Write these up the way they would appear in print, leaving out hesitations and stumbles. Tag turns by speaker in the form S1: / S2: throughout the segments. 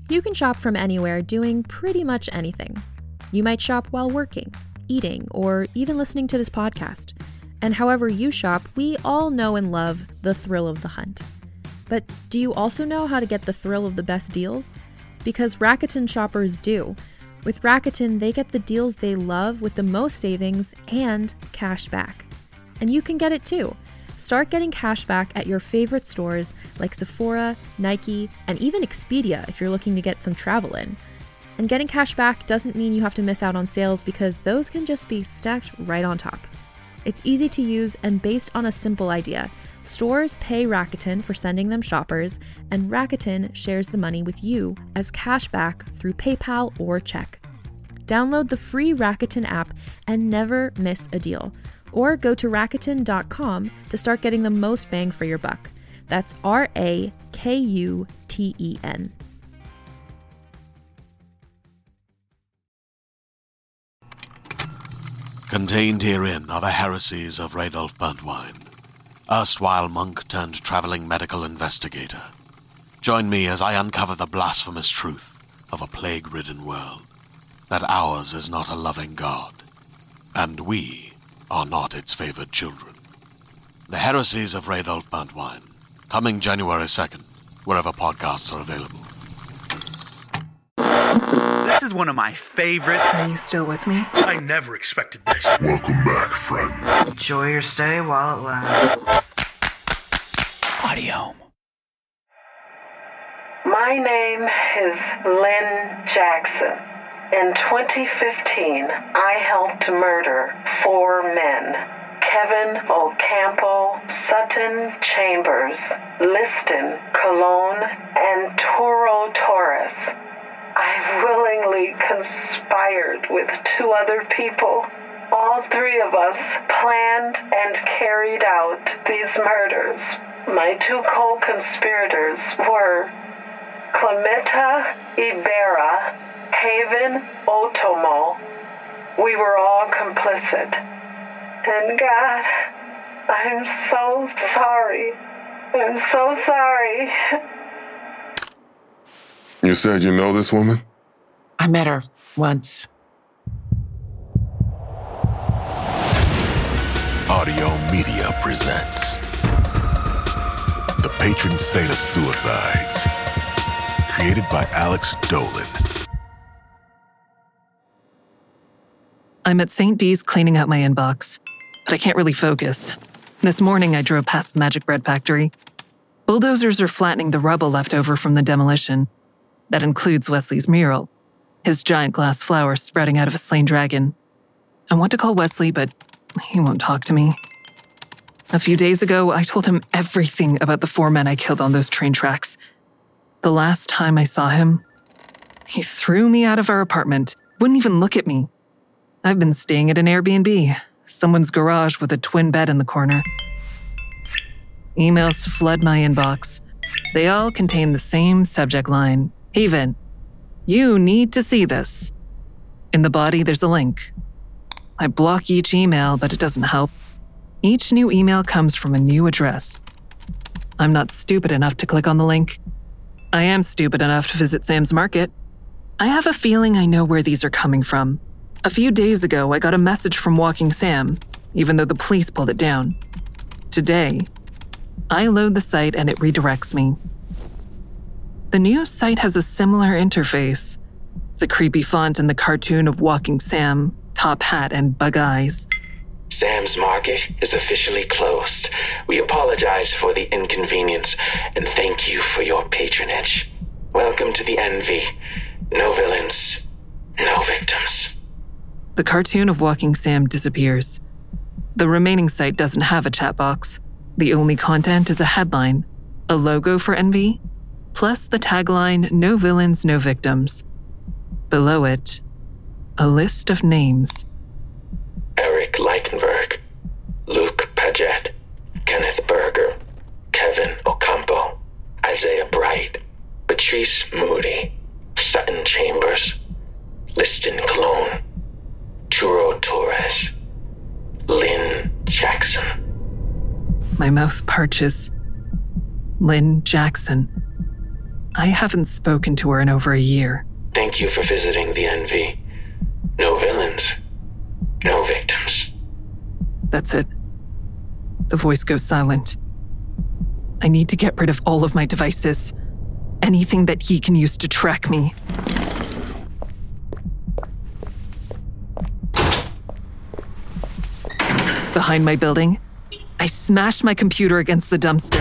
S1: You can shop from anywhere doing pretty much anything. You might shop while working, eating, or even listening to this podcast. And however you shop, we all know and love the thrill of the hunt. But do you also know how to get the thrill of the best deals? Because Rakuten shoppers do. With Rakuten, they get the deals they love with the most savings and cash back. And you can get it too. Start getting cash back at your favorite stores like Sephora, Nike, and even Expedia if you're looking to get some travel in. And getting cash back doesn't mean you have to miss out on sales because those can just be stacked right on top. It's easy to use and based on a simple idea. Stores pay Rakuten for sending them shoppers, and Rakuten shares the money with you as cash back through PayPal or check. Download the free Rakuten app and never miss a deal. Or go to Rakuten.com to start getting the most bang for your buck. That's Rakuten.
S2: Contained herein are the heresies of Radolf Burntwine, erstwhile monk turned traveling medical investigator. Join me as I uncover the blasphemous truth of a plague-ridden world, that ours is not a loving God, and we are not its favored children. The Heresies of Radolf Burntwine, coming January 2nd, wherever podcasts are available.
S3: This is one of my favorite...
S4: Are you still with me?
S5: I never expected this.
S6: Welcome back, friend.
S7: Enjoy your stay while it lasts.
S3: Audio.
S8: My name is Lynn Jackson. In 2015, I helped murder 4 men. Kevin Ocampo, Sutton Chambers, Liston Colon, and Toro Torres. I willingly conspired with 2 other people. All 3 of us planned and carried out these murders. My 2 co-conspirators were Clementa Ibarra, Haven Otomo. We were all complicit. And God, I'm so sorry. I'm so sorry.
S6: You said you know this woman?
S7: I met her once.
S9: Audio Media presents The Patron Saint of Suicides, created by Alex Dolan.
S4: I'm at St. D's cleaning out my inbox, but I can't really focus. This morning I drove past the Magic Bread Factory. Bulldozers are flattening the rubble left over from the demolition. That includes Wesley's mural, his giant glass flower spreading out of a slain dragon. I want to call Wesley, but he won't talk to me. A few days ago, I told him everything about the 4 men I killed on those train tracks. The last time I saw him, he threw me out of our apartment, wouldn't even look at me. I've been staying at an Airbnb, someone's garage with a twin bed in the corner. Emails flood my inbox. They all contain the same subject line. Haven, you need to see this. In the body, there's a link. I block each email, but it doesn't help. Each new email comes from a new address. I'm not stupid enough to click on the link. I am stupid enough to visit Sam's Market. I have a feeling I know where these are coming from. A few days ago, I got a message from Walking Sam, even though the police pulled it down. Today, I load the site and it redirects me. The new site has a similar interface. The creepy font and the cartoon of Walking Sam, top hat, and bug eyes.
S10: Sam's Market is officially closed. We apologize for the inconvenience and thank you for your patronage. Welcome to the Envy. No villains, no victims.
S4: The cartoon of Walking Sam disappears. The remaining site doesn't have a chat box. The only content is a headline, a logo for Envy, plus the tagline, "No villains, no victims." Below it, a list of names.
S10: Eric Leichenberg, Luke Paget, Kenneth Berger, Kevin Ocampo, Isaiah Bright, Patrice Moody, Sutton Chambers, Liston Cologne, Turo Torres, Lynn Jackson.
S4: My mouth parches. Lynn Jackson. I haven't spoken to her in over a year.
S10: Thank you for visiting the NV. No villains, no victims.
S4: That's it. The voice goes silent. I need to get rid of all of my devices. Anything that he can use to track me. Behind my building, I smash my computer against the dumpster.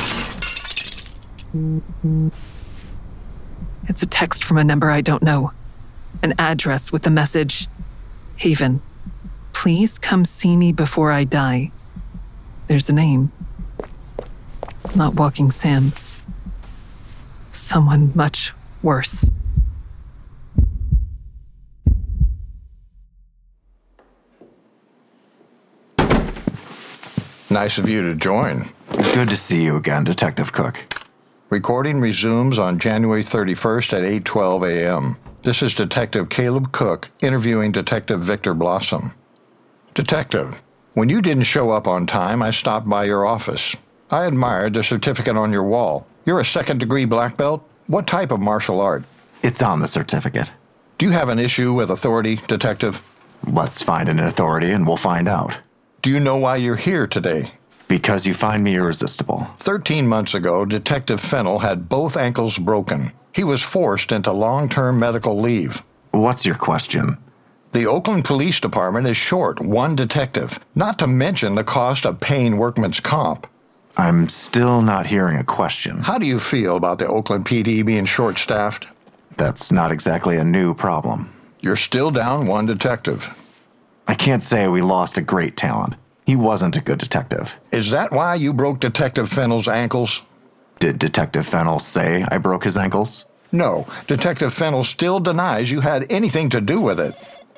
S4: It's a text from a number I don't know. An address with the message, Haven, please come see me before I die. There's a name. Not Walking Sam. Someone much worse.
S5: Nice of you to join.
S11: Good to see you again, Detective Cook.
S5: Recording resumes on January 31st at 8:12 a.m. This is Detective Caleb Cook interviewing Detective Victor Blossom. Detective, when you didn't show up on time, I stopped by your office. I admired the certificate on your wall. You're a second-degree black belt? What type of martial art?
S11: It's on the certificate.
S5: Do you have an issue with authority, Detective?
S11: Let's find an authority and we'll find out.
S5: Do you know why you're here today?
S11: Because you find me irresistible.
S5: 13 months ago, Detective Fennell had both ankles broken. He was forced into long-term medical leave.
S11: What's your question?
S5: The Oakland Police Department is short one detective, not to mention the cost of paying workman's comp.
S11: I'm still not hearing a question.
S5: How do you feel about the Oakland PD being short-staffed?
S11: That's not exactly a new problem.
S5: You're still down one detective.
S11: I can't say we lost a great talent. He wasn't a good detective.
S5: Is that why you broke Detective Fennell's ankles?
S11: Did Detective Fennell say I broke his ankles?
S5: No, Detective Fennell still denies you had anything to do with it.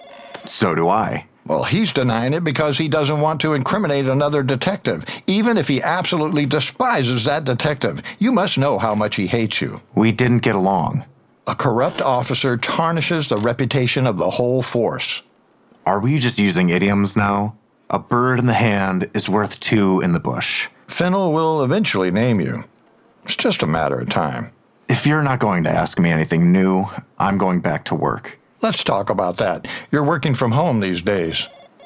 S11: So do I.
S5: Well, he's denying it because he doesn't want to incriminate another detective, even if he absolutely despises that detective. You must know how much he hates you.
S11: We didn't get along.
S5: A corrupt officer tarnishes the reputation of the whole force.
S11: Are we just using idioms now? A bird in the hand is worth two in the bush.
S5: Fennell will eventually name you. It's just a matter of time.
S11: If you're not going to ask me anything new, I'm going back to work.
S5: Let's talk about that. You're working from home these days.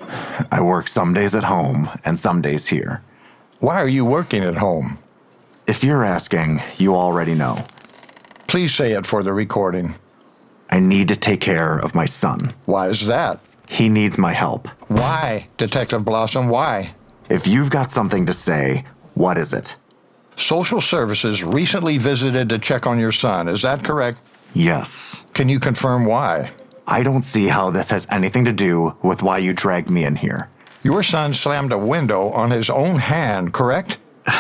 S11: I work some days at home and some days here.
S5: Why are you working at home?
S11: If you're asking, you already know.
S5: Please say it for the recording.
S11: I need to take care of my son.
S5: Why is that?
S11: He needs my help.
S5: Why, Detective Blossom, why?
S11: If you've got something to say, what is it?
S5: Social Services recently visited to check on your son. Is that correct?
S11: Yes.
S5: Can you confirm why?
S11: I don't see how this has anything to do with why you dragged me in here.
S5: Your son slammed a window on his own hand, correct?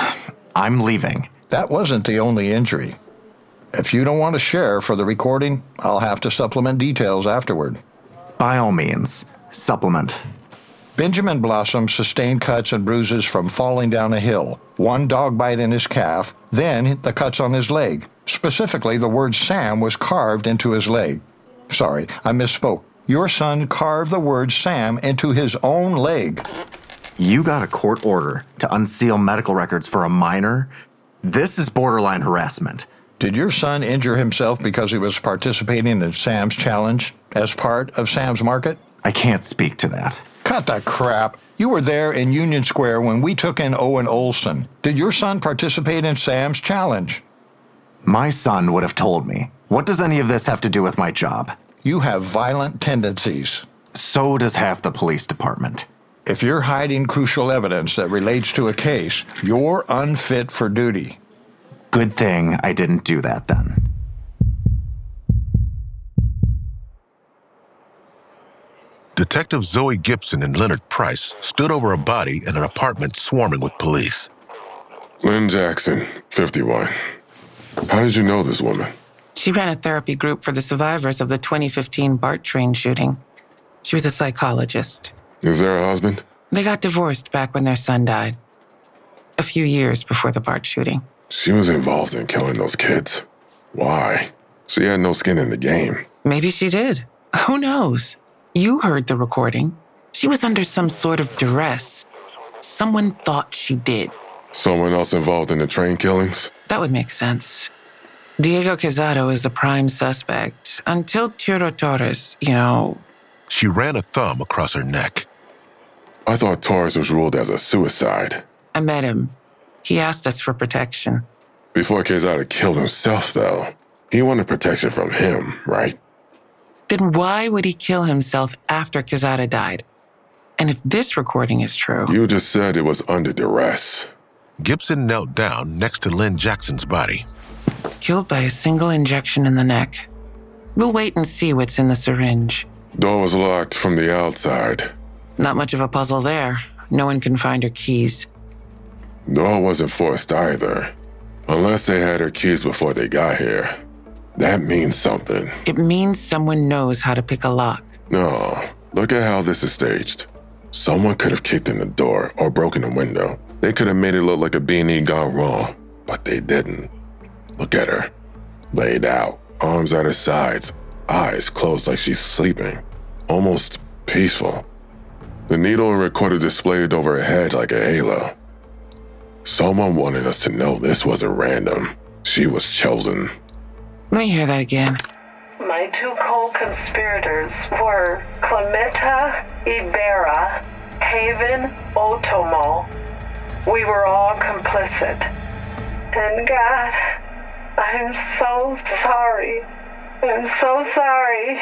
S11: I'm leaving.
S5: That wasn't the only injury. If you don't want to share for the recording, I'll have to supplement details afterward.
S11: By all means, supplement.
S5: Benjamin Blossom sustained cuts and bruises from falling down a hill, one dog bite in his calf, then the cuts on his leg. Specifically, the word Sam was carved into his leg. Sorry, I misspoke. Your son carved the word Sam into his own leg.
S11: You got a court order to unseal medical records for a minor? This is borderline harassment.
S5: Did your son injure himself because he was participating in Sam's challenge as part of Sam's market?
S11: I can't speak to that.
S5: Cut the crap. You were there in Union Square when we took in Owen Olson. Did your son participate in Sam's challenge?
S11: My son would have told me. What does any of this have to do with my job?
S5: You have violent tendencies.
S11: So does half the police department.
S5: If you're hiding crucial evidence that relates to a case, you're unfit for duty.
S11: Good thing I didn't do that then.
S9: Detective Zoe Gibson and Leonard Price stood over a body in an apartment swarming with police.
S6: Lynn Jackson, 51. How did you know this woman?
S7: She ran a therapy group for the survivors of the 2015 BART train shooting. She was a psychologist.
S6: Is there a husband?
S7: They got divorced back when their son died. A few years before the BART shooting.
S6: She was involved in killing those kids. Why? She had no skin in the game.
S7: Maybe she did. Who knows? You heard the recording. She was under some sort of duress. Someone thought she did.
S6: Someone else involved in the train killings?
S7: That would make sense. Diego Quezada was the prime suspect until Tiro Torres,
S9: She ran a thumb across her neck.
S6: I thought Torres was ruled as a suicide.
S7: I met him. He asked us for protection.
S6: Before Quezada killed himself, though, he wanted protection from him, right?
S7: Then why would he kill himself after Quezada died? And if this recording is true...
S6: You just said it was under duress.
S9: Gibson knelt down next to Lynn Jackson's body.
S7: Killed by a single injection in the neck. We'll wait and see what's in the syringe.
S6: Door was locked from the outside.
S7: Not much of a puzzle there. No one can find her keys.
S6: Door wasn't forced either. Unless they had her keys before they got here. That means something.
S7: It means someone knows how to pick a lock.
S6: No. Look at how this is staged. Someone could have kicked in the door or broken the window. They could have made it look like a B&E gone wrong, but they didn't. Look at her. Laid out, arms at her sides, eyes closed like she's sleeping. Almost peaceful. The needle and recorder displayed over her head like a halo. Someone wanted us to know this wasn't random. She was chosen.
S7: Let me hear that again.
S8: My two co-conspirators were Clementa Ibarra, Haven Otomo. We were all complicit. And God, I'm so sorry. I'm so sorry.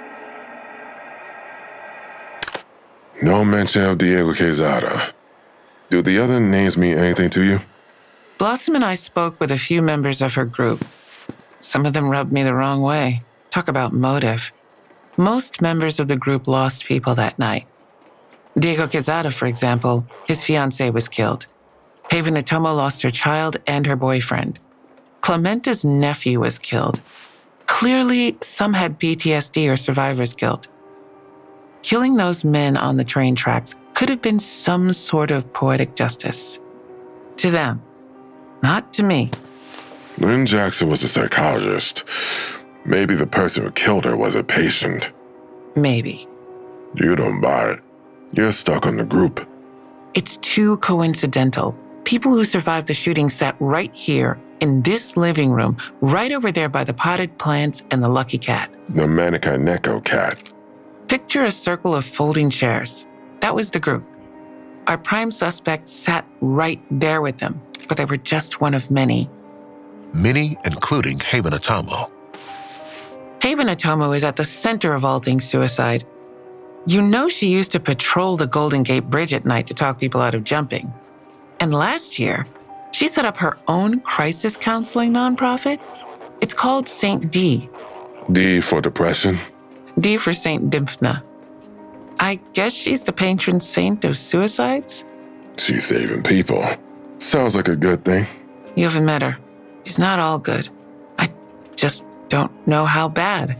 S6: No mention of Diego Quezada. Do the other names mean anything to you?
S7: Blossom and I spoke with a few members of her group. Some of them rubbed me the wrong way. Talk about motive. Most members of the group lost people that night. Diego Quezada, for example, his fiancée was killed. Haven Otomo lost her child and her boyfriend. Clementa's nephew was killed. Clearly, some had PTSD or survivor's guilt. Killing those men on the train tracks could have been some sort of poetic justice. To them, not to me.
S6: Lynn Jackson was a psychologist. Maybe the person who killed her was a patient.
S7: Maybe.
S6: You don't buy it. You're stuck on the group.
S7: It's too coincidental. People who survived the shooting sat right here, in this living room, right over there by the potted plants and the lucky cat.
S6: The Manica Neko cat.
S7: Picture a circle of folding chairs. That was the group. Our prime suspect sat right there with them, but they were just one of many.
S9: Many, including Haven Otomo.
S7: Haven Otomo is at the center of all things suicide. You know she used to patrol the Golden Gate Bridge at night to talk people out of jumping. And last year, she set up her own crisis counseling nonprofit. It's called St. D.
S6: D for depression?
S7: D for St. Dymphna. I guess she's the patron saint of suicides?
S6: She's saving people. Sounds like a good thing.
S7: You haven't met her. She's not all good. I just don't know how bad.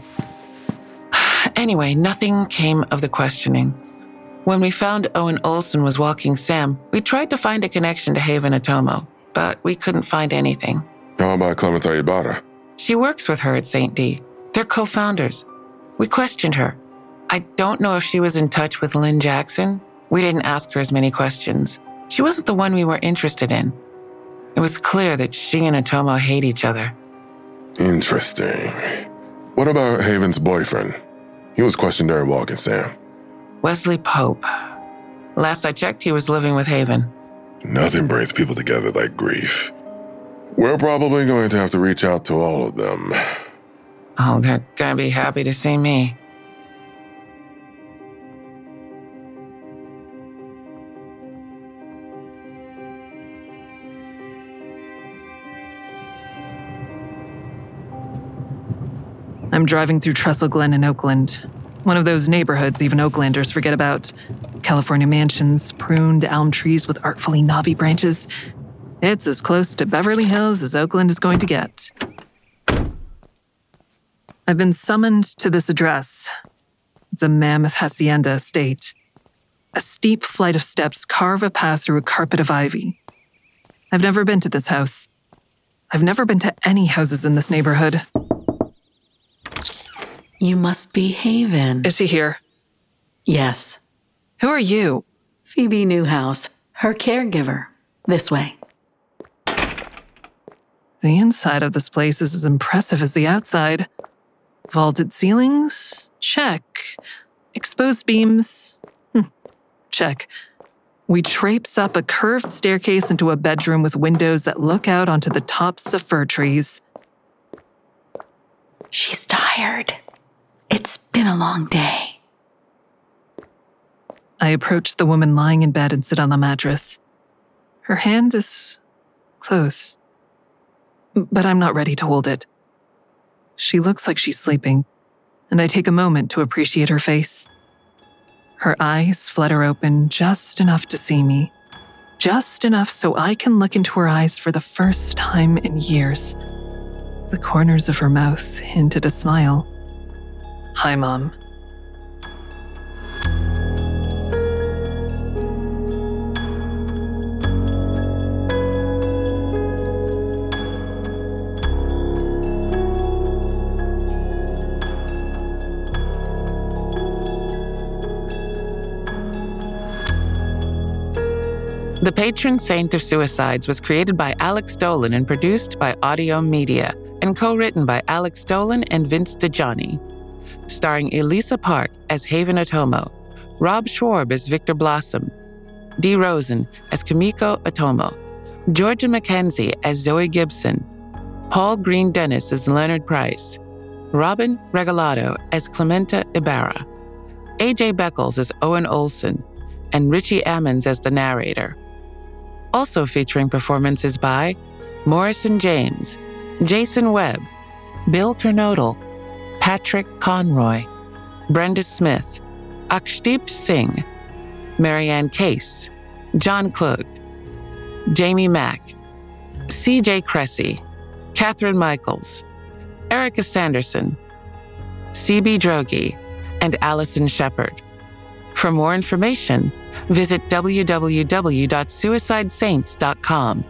S7: Anyway, nothing came of the questioning. When we found Owen Olson was walking Sam, we tried to find a connection to Haven Otomo, but we couldn't find anything.
S6: How about Clementa Ibarra?
S7: She works with her at St. D. They're co-founders. We questioned her. I don't know if she was in touch with Lynn Jackson. We didn't ask her as many questions. She wasn't the one we were interested in. It was clear that she and Otomo hate each other.
S6: Interesting. What about Haven's boyfriend? He was questioned during Walking Sam.
S7: Wesley Pope. Last I checked, he was living with Haven.
S6: Nothing brings people together like grief. We're probably going to have to reach out to all of them.
S7: Oh, they're gonna be happy to see me.
S4: I'm driving through Trestle Glen in Oakland. One of those neighborhoods even Oaklanders forget about. California mansions, pruned elm trees with artfully knobby branches. It's as close to Beverly Hills as Oakland is going to get. I've been summoned to this address. It's a mammoth hacienda estate. A steep flight of steps carve a path through a carpet of ivy. I've never been to this house. I've never been to any houses in this neighborhood.
S12: You must be Haven.
S4: Is she here?
S12: Yes.
S4: Who are you?
S12: Phoebe Newhouse, her caregiver. This way.
S4: The inside of this place is as impressive as the outside. Vaulted ceilings? Check. Exposed beams? Check. We traipse up a curved staircase into a bedroom with windows that look out onto the tops of fir trees.
S12: She's tired. It's been a long day.
S4: I approach the woman lying in bed and sit on the mattress. Her hand is close, but I'm not ready to hold it. She looks like she's sleeping, and I take a moment to appreciate her face. Her eyes flutter open just enough to see me, just enough so I can look into her eyes for the first time in years. The corners of her mouth hinted a smile. Hi, Mom.
S7: The Patron Saint of Suicides was created by Alex Dolan and produced by Audio Media, and co-written by Alex Dolan and Vince DiGianni. Starring Elisa Park as Haven Otomo, Rob Schwarb as Victor Blossom, Dee Rosen as Kimiko Otomo, Georgia McKenzie as Zoe Gibson, Paul Green Dennis as Leonard Price, Robin Regalado as Clementa Ibarra, AJ Beckles as Owen Olson, and Richie Ammons as the narrator. Also featuring performances by Morrison James, Jason Webb, Bill Kernodle, Patrick Conroy, Brenda Smith, Akshdeep Singh, Marianne Case, John Klug, Jamie Mack, C.J. Cressy, Catherine Michaels, Erica Sanderson, C.B. Droege, and Allison Shepard. For more information, visit www.suicidesaints.com.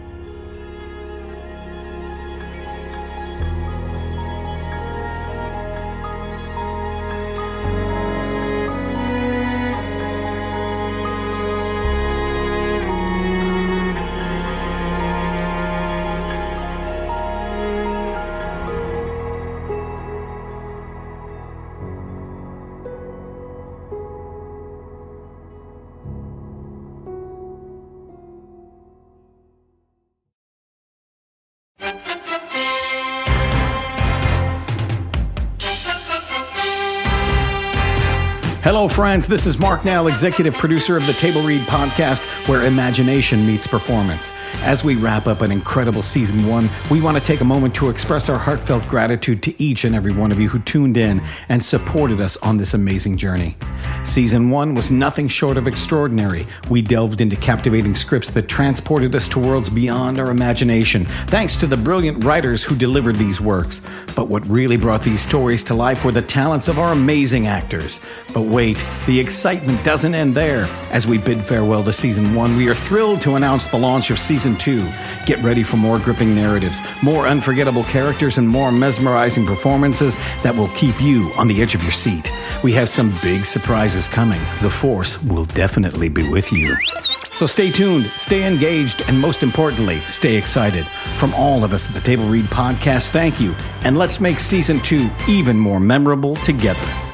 S13: Hello, friends. This is Mark Nell, executive producer of the Table Read podcast, where imagination meets performance. As we wrap up an incredible season 1, we want to take a moment to express our heartfelt gratitude to each and every one of you who tuned in and supported us on this amazing journey. Season 1 was nothing short of extraordinary. We delved into captivating scripts that transported us to worlds beyond our imagination, thanks to the brilliant writers who delivered these works. But what really brought these stories to life were the talents of our amazing actors. But wait, the excitement doesn't end there. As we bid farewell to Season 1, we are thrilled to announce the launch of Season 2. Get ready for more gripping narratives, more unforgettable characters, and more mesmerizing performances that will keep you on the edge of your seat. We have some big surprises coming. The Force will definitely be with you. So stay tuned, stay engaged, and most importantly, stay excited. From all of us at the Table Read podcast, thank you, and let's make Season 2 even more memorable together.